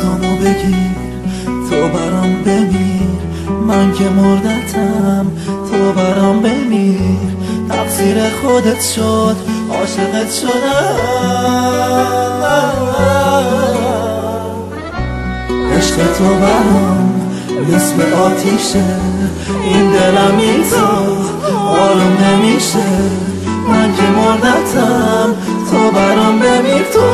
دستامو بگیر تو برام بمیر، من که مردتم تو برام بمیر. تقصیر خودت شد عاشقت شدم، عشق تو برام مثل آتیشه، این دلم این تو آروم نمیشه. من که مردتم تو برام بمیر تو.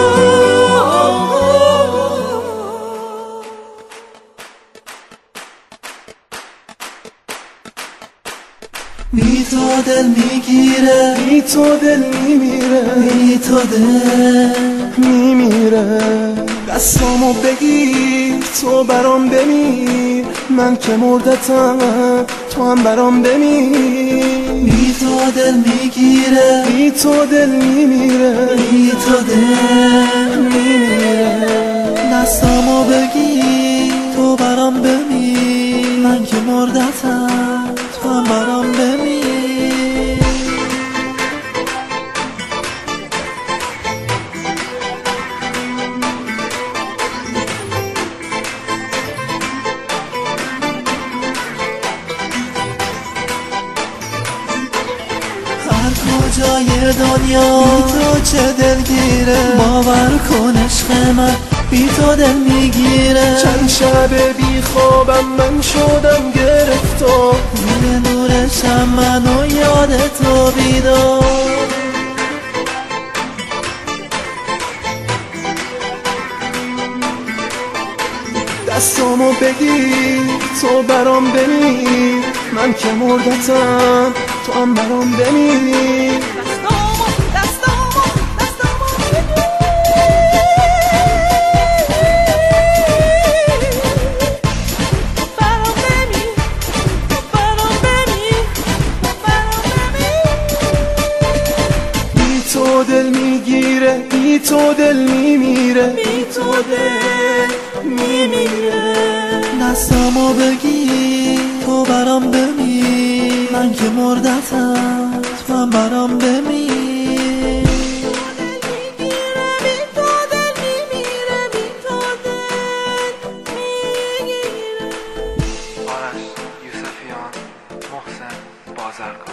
بی تو دل میگیره، بی تو دل میمیره، بی تو دل میمیره. دستامو بگیر تو برام بمیر، من که مردتم تو هم برام بمیر. بی تو دل میگیره، بی تو دل میمیره، بی تو دل میمیره. دستامو بگیر تو برام بمیر، من که مردتم تو هم برام بمیر. هر کجای دنیا بی تو چه دلگیره، باور کن عشق من بی تو دل میگیره. چند شب بی خوابم من شدم گرفتار، روی نورشم منو یاد تو بیدار. دستامو بگیر تو برام بمیر، من که مردتم تو هم برام بمیر. بی تو دل میگیره، بی تو دل میمیره، بی تو دل میمیره. دستامو بگیر تو برام بمیر، من که مردتم تو هم برام بمیر. بی تو دل میمیره، بی تو دل میمیره. آرش یوسفیان، محسن بازرگان.